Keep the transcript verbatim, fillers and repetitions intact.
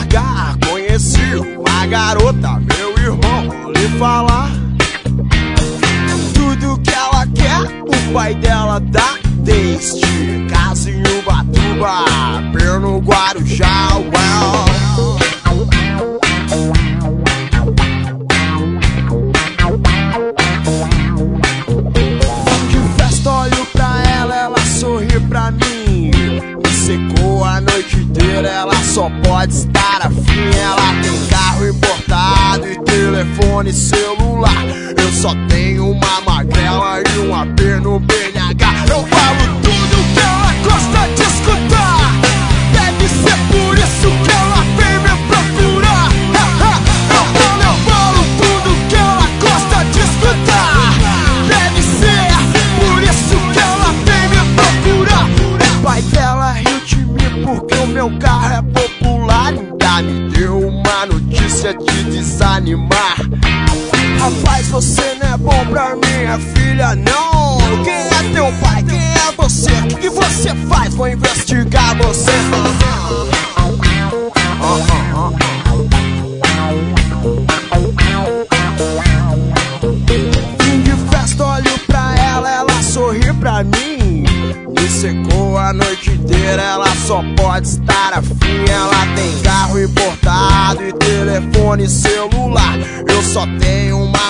largar. Conheci uma garota, meu irmão, vou lhe falar. Tudo que ela quer, o pai dela dá. Desde casa em Ubatuba, pelo Guarujá, well. De festa olho pra ela, ela sorri pra mim. Me secou a noite inteira, ela só pode estar afim. Ela tem carro importado e telefone celular. Eu só tenho uma magrela e um A P no B N H. Eu falo tudo que ela gosta de escutar. Deve ser por isso que ela vem me procurar. Eu falo, eu falo tudo que ela gosta de escutar. Deve ser por isso que ela vem me procurar. O pai dela riu de mim porque o meu carro é popular. Ainda me deu uma notícia de desanimar. Rapaz, você não é bom pra minha filha, não. Quem é teu pai? Quem é você? O que você faz? Vou investigar você. Fim de festa, olho pra ela, ela sorri pra mim. Me secou a noite inteira, ela só pode estar afim. Ela tem carro importado e telefone celular. Eu só tenho uma